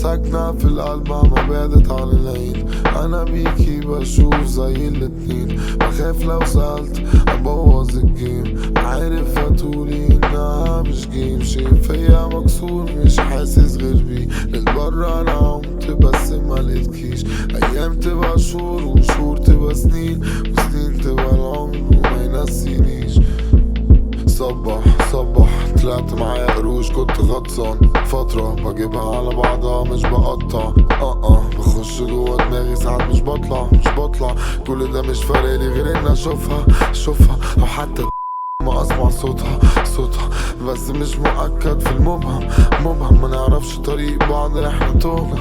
ساكنة في القلب ما بعدت عن العين. انا بيكي بشوف زي الاتنين، بخاف لو سألت ابوظ الجيم. عارف هتقولي انها مش جيم، شي فيا مكسور مش حاسس غير بيه. للبر انا عمت بس ما لقيتكيش. ايام تبقى شهور وشهور تبقى سنين، وسنين تبقى العمر وما ينسينيش. صبح طلعت معايا قروش كنت غطسان فترة، بجيبها على بعضها مش بقطع. بخش جوا دماغي ساعات مش بطلع. كل ده مش فارقلي غير اني اشوفها او حتى ما اسمع صوتها. بس مش مؤكد في المبهم ما نعرفش طريق بعض، احنا تهنا.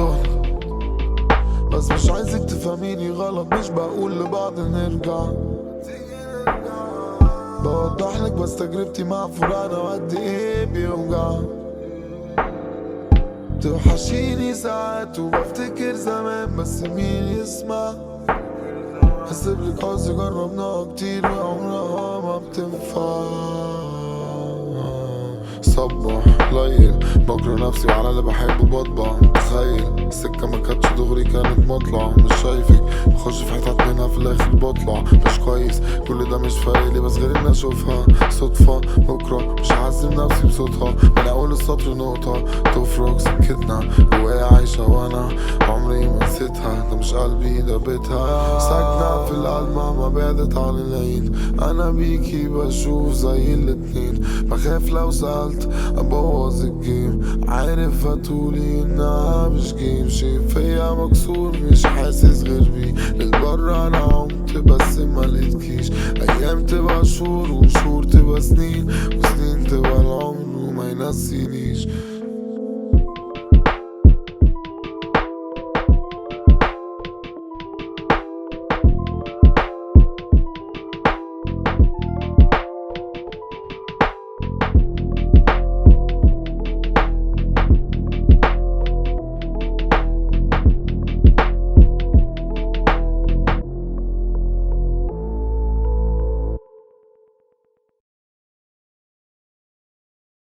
بس مش عايزك تفهميني غلط، مش بقول لبعض نرجع. بوضحلك بس تجربتي مع فراقنا وقد ايه بيوجع. توحشيني ساعات وبفتكر زمان بس مين يسمع. هسيبلك عذر جربناها كتير وعمرها ما بتنفع. صبح ليل بكره نفسي وعلى اللي بحبه بطبع. تخيل السكة ما كانتش دغري كانت مطلع. مش شايفك بخش في حتت منها في الاخر بطلع. مش كويس كل ده مش فارقلي بس غير اني اشوفها صدفة. بكرة مش هعذب نفسي بصوتها، من اول السطر نقطة تفرق سكتنا. جوايا عايشة وانا عمري ما نسيتها. ده مش قلبي ده بيتها، ساكنة في القلب ما بعدت عن العين. انا بيكي بشوف زي الاتنين، بخاف لو سألت ابوظ الجيم. عارف هتقولي انها مش جيم، شي فيا مكسور مش حاسس غير بيه. للبر انا عمت بس ما لقيتكيش. ايام تبقى شهور وشهور تبقى سنين، وسنين تبقى العمر وما ينسينيش.